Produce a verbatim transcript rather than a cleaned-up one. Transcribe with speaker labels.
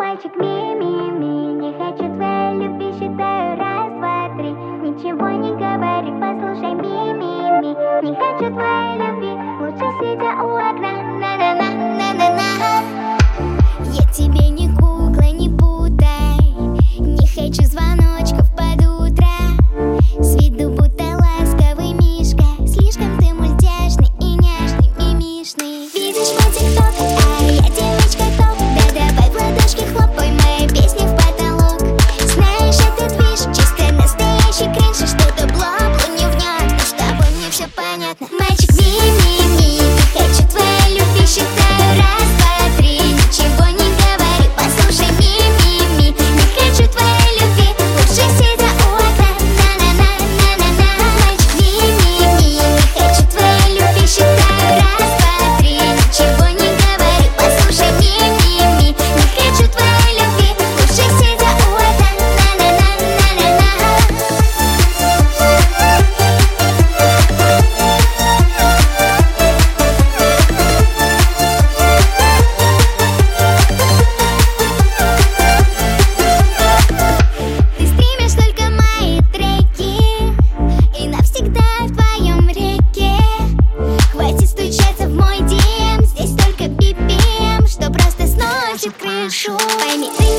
Speaker 1: Мальчик ми-ми-ми, не хочу твоей любви, считаю раз, два, три. Ничего не говори, послушай ми-ми-ми, не хочу твоей любви, лучше сидя у окна. На-на-на-на-на-на.
Speaker 2: Я тебе не кукла, не путай, не хочу звоночков под утро. С виду будто ласковый мишка, слишком ты мультяшный и няшный, мимишный. Видишь мой тикток, а я девочка топ. Да давай в ладошки хлопай, мои песни в потолок. Знаешь, этот движ чисто настоящий кринж, и что-то бла-бла невнятно, с тобой мне все понятно. Мальчик ми-ми-ми, не хочу твоей любви, считаю раз, два, три. Ничего не говори, послушай ми-ми-ми, не хочу твоей любви, лучше сидя у окна. На-на-на-на-на-на. Мальчик ми-ми-ми, не хочу твоей любви, считаю раз, два, три. Ничего не говори, послушай ми-ми-ми, не хочу твоей любви, лучше сидя у окна. На-на-на-на-на-на. Ты стримишь только мои треки и навсегда в твоем реке. Хватит стучаться в мой ди эм, здесь только би пи эм, что просто сносит крышу. Пойми, ты